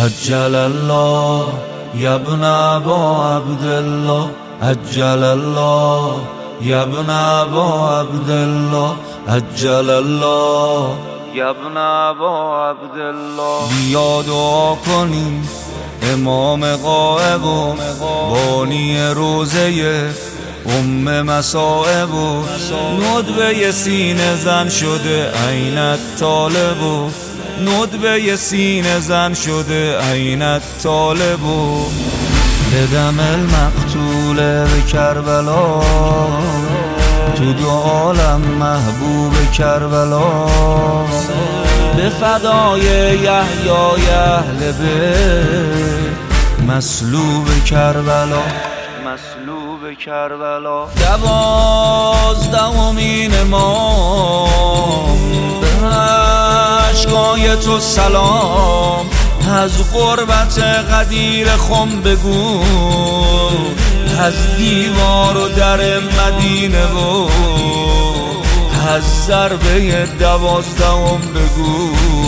عجل الله یا ابن ابا عبدالله، عجل الله یا ابن ابا عبدالله، عجل الله یا ابن ابا عبدالله. بیا دعا کنیم امام غائب و بانی روزه مصائب و ندبه سینه زن شده عینت طالب و ندبه سینه زن شده عینت طالب و بدم المقتول به کربلا، تو دو عالم محبوب کربلا، به فدای یحیای اهل بیت مصلوب کربلا، مصلوب کربلا. 12مین امام به اشکای تو سلام، از غربت غدیر خم بگو، از دیوار و در مدینه و از ضربه 12 بگو.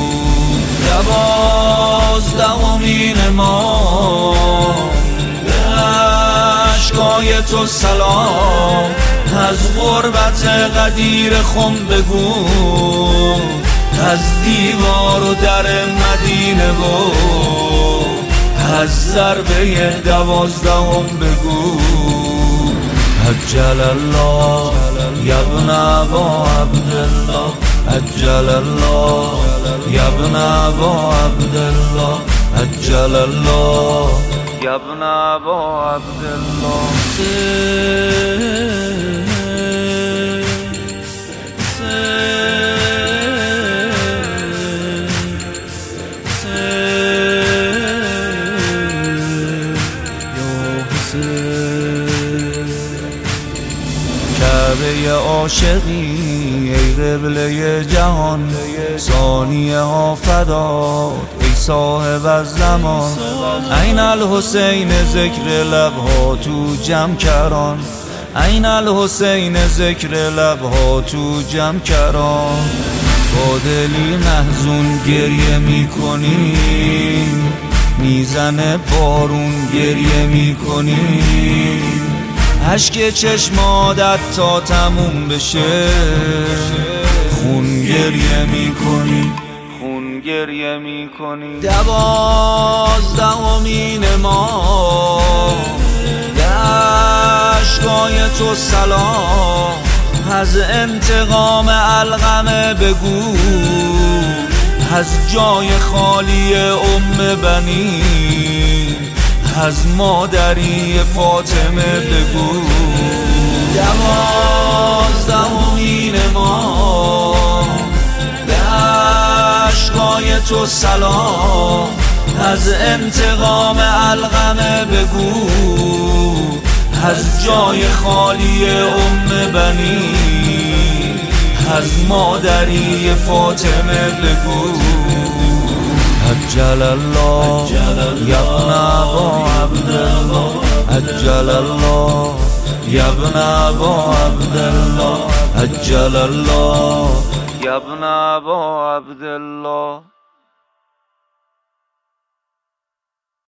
12مین امام به اشکای تو سلام، از غربت غدیر خم بگو، از دیوار و در مدینه و از ضربه 12 بگو. عجل الله یا ابن ابا عبدالله، عجل الله یا ابن ابا عبدالله، عجل الله یا ابن ابا عبدالله. کعبه عاشقی ای قبله جهان، ثانیه ها فداد ای صاحب الزمان. عین الحسین ذکر لبها تو جمع کران، عین الحسین ذکر لبها تو جمع کران. با دلی محزون گریه میکنی، میزنه بارون گریه میکنی، اشک چشمادت تا تموم بشه خون گریه میکنی، خون گریه میکنی. 12مین امام به اشکای تو سلام، از انتقام علقمه بگو، از جای خالی بنی، از مادری فاطمه بگو. 12مین امام به اشکای تو سلام، از انتقام علقمه بگو، از جای خالی بنی، از مادری فاطمه بگو. عجل الله یا ابن ابا عبدالله، عجل الله یا ابن ابا عبدالله، عجل الله یا ابن ابا عبدالله.